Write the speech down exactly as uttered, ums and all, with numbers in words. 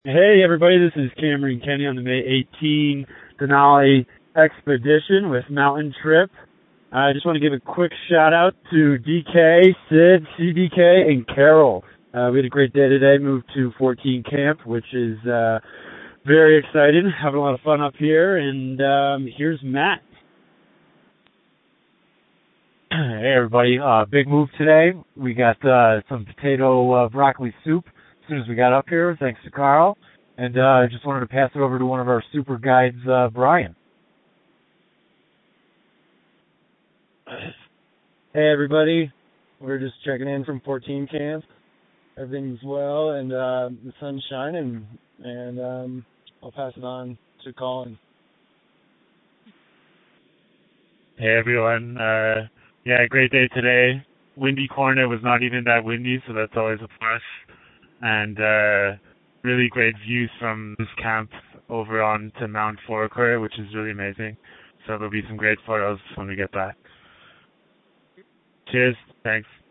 Hey everybody, this is Cameron Kenny on the May eighteenth Denali Expedition with Mountain Trip. I just want to give a quick shout out to D K, Sid, C D K, and Carol. Uh, we had a great day today, moved to fourteen Camp, which is uh, very exciting, having a lot of fun up here, and um, here's Matt. Hey everybody, uh, big move today. We got uh, some potato uh, broccoli soup as soon as we got up here, thanks to Carl. And uh, I just wanted to pass it over to one of our super guides, uh, Brian. Hey everybody, we're just checking in from fourteen Camp. Everything's well and uh, the sun's shining, and um, I'll pass it on to Colin. Hey everyone. Uh, yeah, great day today. Windy corner was not even that windy, so that's always a plus. And uh, really great views from this camp over on to Mount Foraker, which is really amazing. So there'll be some great photos when we get back. Cheers. Thanks.